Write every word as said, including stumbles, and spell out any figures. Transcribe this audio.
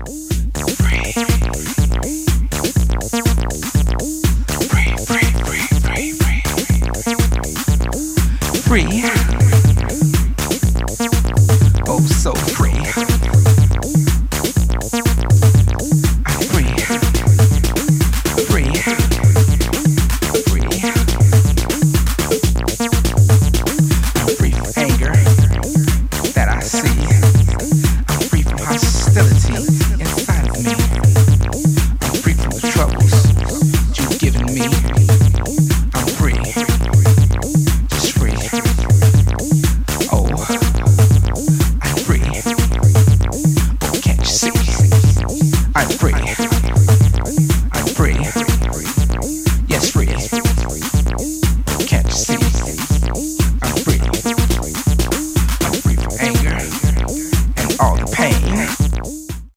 Free. Oh, so free. I'm free. Free. Free. I'm free from anger that I see. I'm free from hostility inside of me. I'm free from the troubles you've given me. I'm free. Just free. Oh, I'm free. Oh, can't you see? I'm free.